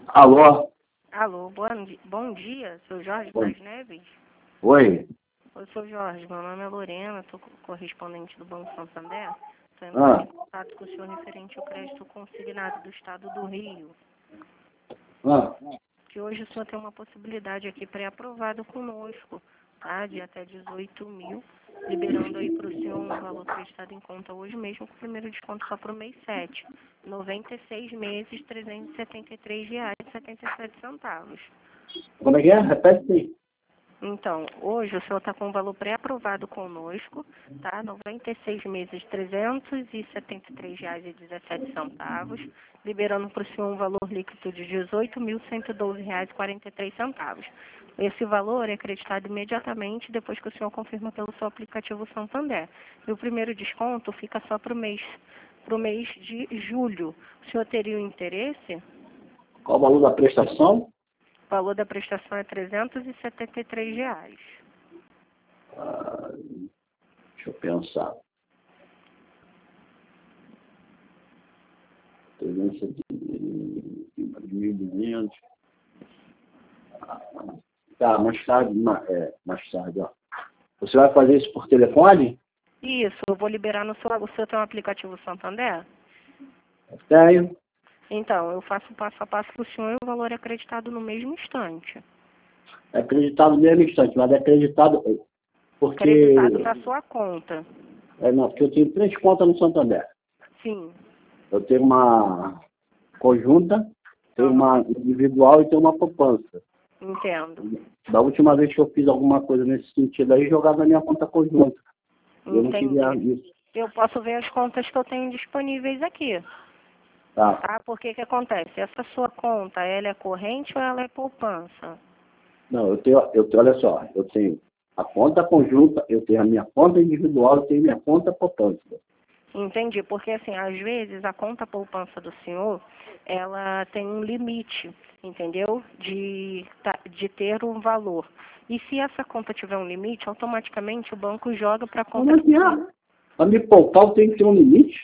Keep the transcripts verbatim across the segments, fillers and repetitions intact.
Alô? Alô, bom, di- bom dia, sou Jorge Oi. Braz Neves. Oi? Oi, sou Jorge, meu nome é Lorena, sou co- correspondente do Banco Santander. Estou Ah. entrando em contato com o senhor referente ao crédito consignado do Estado do Rio, Ah, que hoje o senhor tem uma possibilidade aqui pré-aprovado conosco, tá? De até dezoito mil, liberando aí para o senhor um valor acreditado em conta hoje mesmo, com o primeiro desconto só para o mês sete. noventa e seis meses, trezentos e setenta e três reais e setenta e sete centavos. como é que é? Repete aí. Então, hoje o senhor está com um valor pré-aprovado conosco, tá? noventa e seis meses, trezentos e setenta e três reais e dezessete centavos, liberando para o senhor um valor líquido de dezoito mil cento e doze reais e quarenta e três centavos. Esse valor é acreditado imediatamente depois que o senhor confirma pelo seu aplicativo Santander. E o primeiro desconto fica só para o mês, para o mês de julho. O senhor teria o interesse? Qual o valor da prestação? O valor da prestação é trezentos e setenta e três reais. Ah, deixa eu pensar. trezentos mil e duzentos. Tá, mais tarde, ma- é, mais tarde, ó. Você vai fazer isso por telefone? Isso, eu vou liberar no seu... O senhor tem um aplicativo Santander? Tenho. Então, eu faço passo a passo para o senhor e o valor é acreditado no mesmo instante. É acreditado no mesmo instante, mas é acreditado porque... Acreditado na sua conta. É, não, porque eu tenho três contas no Santander. Sim. Eu tenho uma conjunta, tenho uma individual e tenho uma poupança. Entendo. Da última vez que eu fiz alguma coisa nesse sentido aí, jogava na minha conta conjunta. Eu não queria Entendi. isso. Eu posso ver as contas que eu tenho disponíveis aqui, Tá. tá? Porque que acontece? Essa sua conta, ela é corrente ou ela é poupança? Não, eu tenho, eu tenho, olha só, eu tenho a conta conjunta, eu tenho a minha conta individual, eu tenho minha conta poupança. Entendi, porque assim, às vezes a conta poupança do senhor, ela tem um limite, entendeu? De, ta- de ter um valor. E se essa conta tiver um limite, automaticamente o banco joga para a Como conta é que que... é? Para me poupar, eu tenho que ter um limite?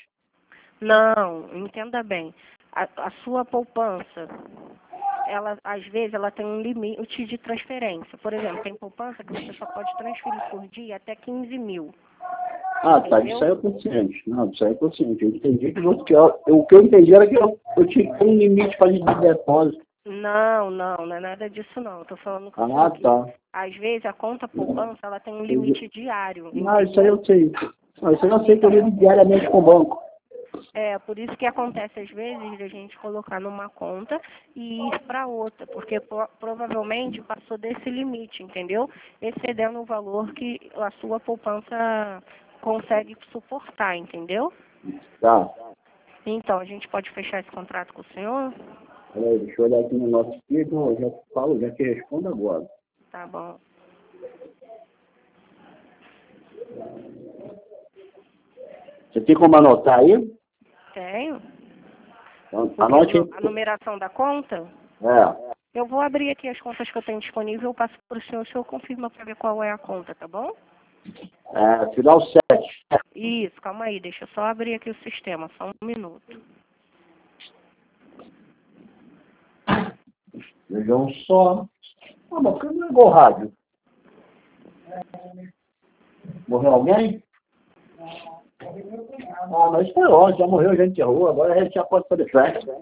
Não, entenda bem. A, a sua poupança, ela, às vezes, ela tem um limite de transferência. Por exemplo, tem poupança que você só pode transferir por dia até quinze mil. Ah, tá, Entendeu? isso aí eu tô ciente. Não, isso aí eu tô ciente. Eu entendi que, você, que eu, eu- o que eu entendi era que eu, eu tinha que ter um limite para de depósito. Não, não, não é nada disso não. Estou falando com o Ah, senhor que, tá. às vezes, a conta poupança, ela tem um limite diário, Ah, isso aí entendeu? eu sei. Não, isso aí eu sei que eu lido diariamente com o banco. É, por isso que acontece, às vezes, de a gente colocar numa conta e ir para outra, porque pro- provavelmente passou desse limite, entendeu? Excedendo o valor que a sua poupança consegue suportar, entendeu? Tá. Então, a gente pode fechar esse contrato com o senhor? Peraí, deixa eu olhar aqui no nosso aqui, que eu já falo, já te respondo agora. Tá bom. Você tem como anotar aí? Tenho. Então, O quê? anote Nu- A numeração da conta? aí. É. Eu vou abrir aqui as contas que eu tenho disponível, eu passo para o senhor, o senhor confirma para ver qual é a conta, tá bom? É, final sete. Isso, calma aí, deixa eu só abrir aqui o sistema, só um minuto. Vejam só. Ah, mas por que não ligou o rádio? Morreu alguém? Ah, mas foi ótimo, já morreu gente de rua, agora a gente já pode fazer festa.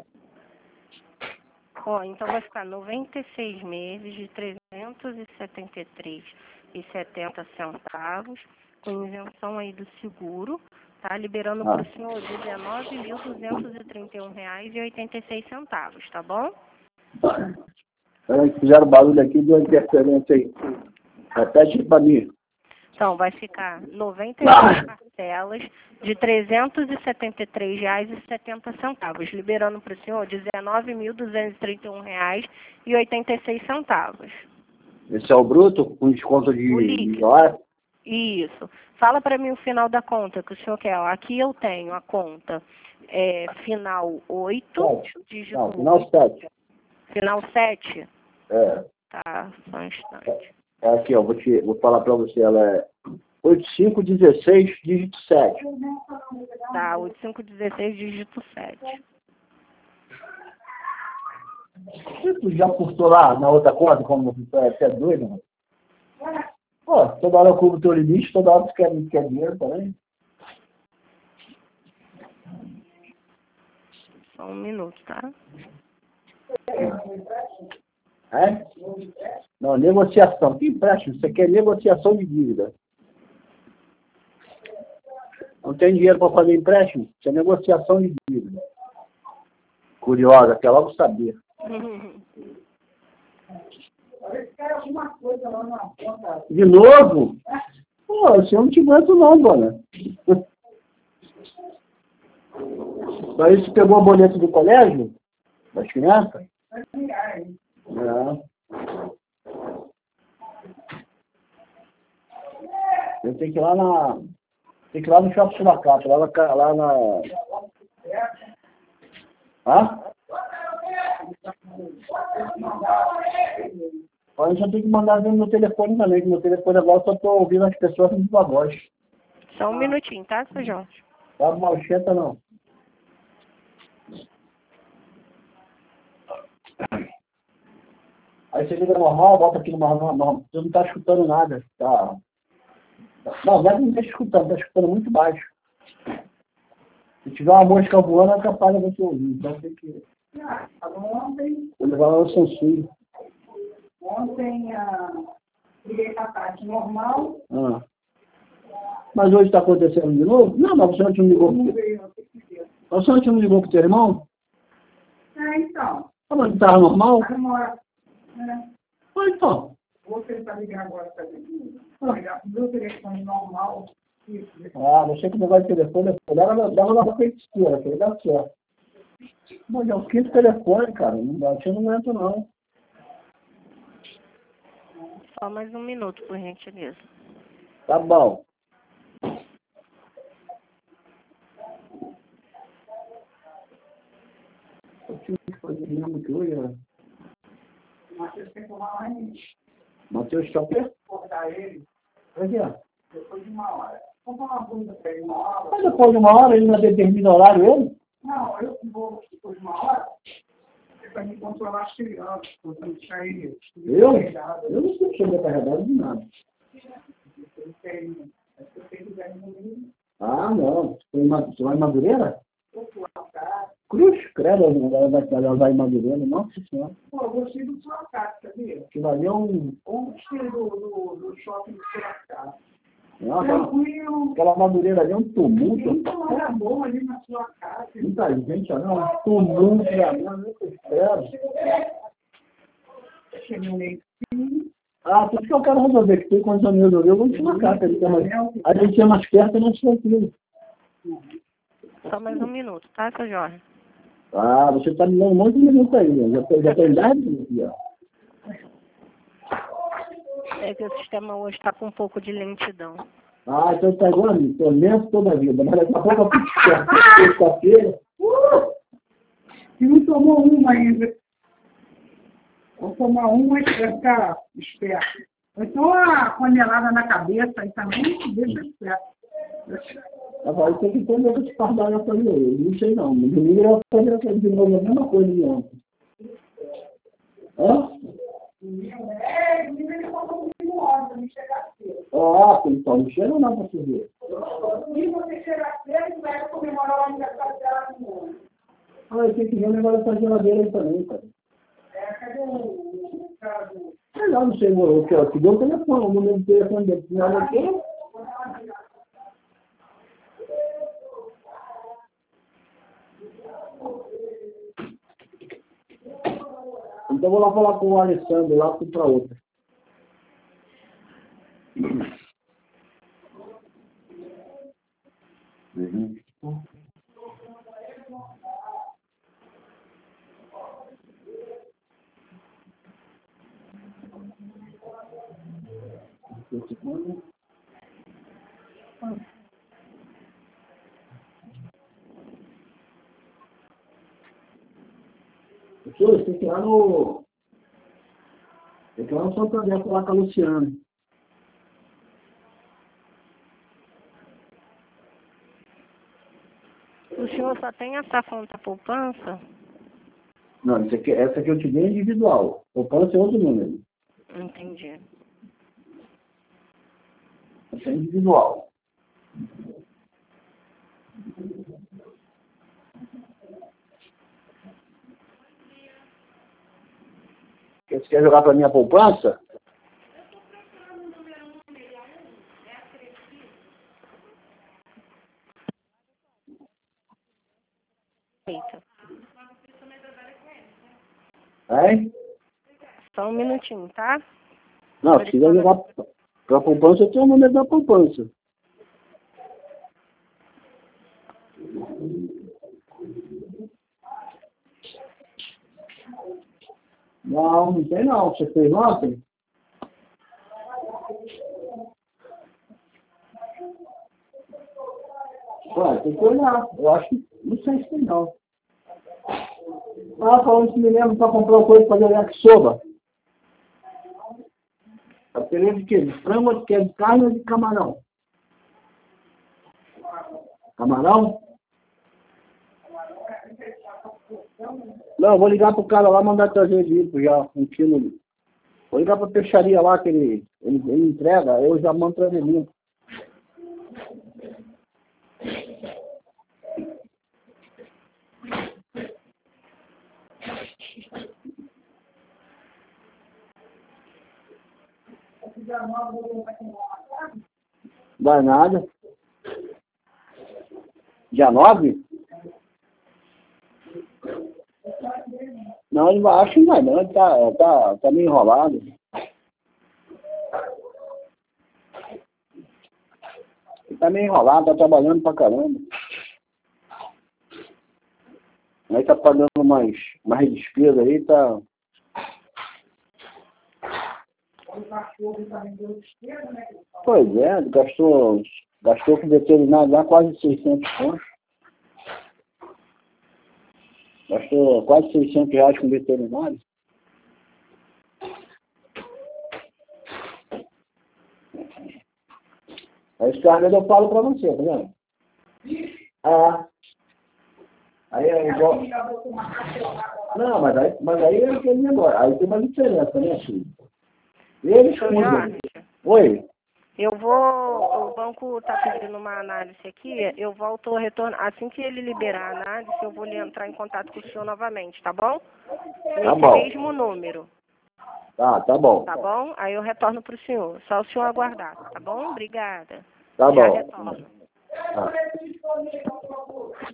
Ó, então vai ficar noventa e seis meses de trezentos e setenta e três reais e setenta centavos, com isenção aí do seguro, tá? Liberando Ah. para o senhor dezenove mil duzentos e trinta e um reais e oitenta e seis centavos, tá bom? Peraí, fizeram barulho aqui, deu interferência aí. Repete para mim. Então, vai ficar noventa e seis parcelas de trezentos e setenta e três reais e setenta centavos, liberando para o senhor dezenove mil duzentos e trinta e um reais e oitenta e seis centavos. Esse é o bruto, com desconto O de, de líquido. hora? Isso. Fala para mim o final da conta que o senhor quer. Ó, aqui eu tenho a conta é, final oito, Sete. dígito Não, final oito, sete. final sete. É. Tá, só um instante. É aqui, ó, vou, te, vou falar para você, ela é oito cinco um seis, dígito sete. Tá, oito cinco um seis, dígito sete. Tu já curtou lá na outra conta, como você é doido, mano? Pô, toda hora eu cubro o teu limite, toda hora tu quer, quer dinheiro também. Só um minuto, tá? É? Não, negociação. Que empréstimo? Você quer negociação de dívida. Não tem dinheiro para fazer empréstimo? Isso é negociação de dívida. Curiosa, quer logo saber. De novo? Pô, você não te aguento não, dona. Daí você pegou a boleta do colégio? Das crianças? Não. Eu tenho que ir lá na... Tem que ir lá no Shopping Sulacata, lá na... Lá na... Hã? Agora eu já tenho que mandar ver no meu telefone também, que meu telefone agora eu só estou ouvindo as pessoas com sua voz. Só um minutinho, tá, seu Jorge? Tá malcheta não. Aí você liga normal, bota aqui no normal, normal. Você não está escutando nada. Tá. Não, não é que não está escutando, está escutando muito baixo. Se tiver uma mosca voando, é capaz de você ouvir. Então tem que. Ontem. Eu levar lá no Samsung. Ontem a liguei para a tarde normal. Ah. Mas hoje está acontecendo de novo? Não, mas você não te ligou Não pro... veio, não sei o que deu. Você não te ligou pro teu irmão? É, então. Ah, mas estava normal? Aí demora. Né? Ah, então. Vou tentar ligar agora para ele. Ligar pro meu telefone normal. Isso. Ah, você que negócio de telefone, dava dava na boca de esquerda, que aí dá certo. Mas é o quinto telefone, cara. Não dá, eu não aguento não. Só mais um minuto, por gentileza. Tá bom. Eu tinha que fazer mesmo que hoje, né? Matheus tem que tomar lá em Matheus Chopper? cortar ele Por quê? depois de uma hora. Vamos tomar uma bunda para ele uma hora. Mas depois de uma hora ele não determina o horário, ele? Não, eu vou depois de uma hora. Para me controlar as crianças, para não deixar ele. Eu? Eu não sei chegar carregado de nada. Eu tenho. Se você quiser comigo, Ah, não. Você vai em Madureira? eu vou lá. Cruz, credo, ela vai, ela vai em Madureira, nossa senhora. Pô, eu gostei do sua casa, sabia? Que valeu um... Ou gostei do, do, do shopping do sua casa. Não, aquela, Tranquilo. aquela Madureira ali é um tumulto. Então era bom ali na sua casa. Muita gente, não, um tumulto, meu Deus. Cheguei meio. Ah, por isso que eu quero resolver, que tem condição de resolver, eu vou te marcar, que a gente é mais perto e mais tranquilo. Só mais um minuto, tá, seu Jorge? Ah, você está me dando um monte de minuto aí, né? Já, tem- já tem dez minutos, ó. É que o sistema hoje está com um pouco de lentidão. Ah, então tá igual a mim, tô lento toda a vida, mas daqui a pouco eu fico esperto, sexta-feira. Uh! E não tomou uma ainda. Vou tomar uma e vai ficar esperto. Então a panelada na cabeça aí também deixa esperto. Agora tem que ter medo de pardal na família, eu não sei não, no domingo eu vou fazer de novo a mesma coisa de ontem. Hã? É, domingo ele falou comigo horas pra me chegar cedo. Ah, então não chega não pra você ver. Domingo você chegar cedo, vai comemorar o aniversário dela no mundo. Ah, eu tenho que ver o negócio da geladeira aí também, cara. É, cadê o cara do... Sei lá, não sei o que é, que deu o telefone, o número do telefone dele, não é aqui? Então eu vou lá falar com o Alessandro, lá fui pra outra. Uhum. Você tem que ir lá no... Tem que ir lá no Santander falar com a Luciana. O senhor só tem essa conta poupança? Não, essa aqui, essa aqui eu te dei é individual. Poupança é outro número. Entendi. Essa é individual. Você quer jogar para minha poupança? Eita. Hein? Só um minutinho, tá? Não, se quiser jogar para a poupança, eu tenho o número da poupança. Não, não tem não. Você fez ontem? Ué, tem que olhar. Eu acho que não sei se tem não. Ah, falando que me lembro para comprar uma coisa para jogar que soba. Tá querendo de quê? De frango, de quê? De carne ou de camarão? Camarão? Não, eu vou ligar pro cara lá, mandar trazer de já, um quilo. Vou ligar pra peixaria lá, que ele, ele, ele entrega, eu já mando trazer limpo. Vai nada. Dia nove? Não, ele vai, acho que não vai não, ele tá, tá, tá meio enrolado. Ele tá meio enrolado, tá trabalhando pra caramba. Aí tá pagando mais, mais despesa aí, tá... Pois é, gastou, gastou com veterinário lá quase seiscentos pontos. Gastou quase seiscentos reais com veterinário. Aí esse carro eu falo pra você, tá vendo? Ah. Aí é igual... Não, mas aí, mas aí é aquele negócio. Aí tem uma diferença, né, filho? Eles cuidam. Oi? Eu vou, o banco está pedindo uma análise aqui, eu volto a retornar. Assim que ele liberar a análise, eu vou entrar em contato com o senhor novamente, tá bom? Nesse Tá bom. mesmo número. Tá, tá bom. Tá bom? Aí eu retorno para o senhor. Só o senhor aguardar, tá bom? Obrigada. Tá Já bom. retorno. Tá.